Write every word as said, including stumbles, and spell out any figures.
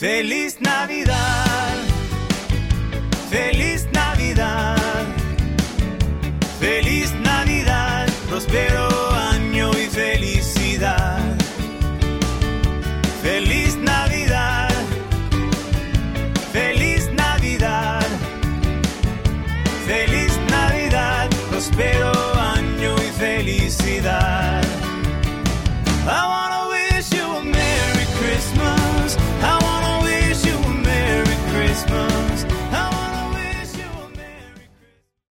Feliz Navidad, feliz Navidad, feliz Navidad, próspero año y felicidad. Feliz Navidad.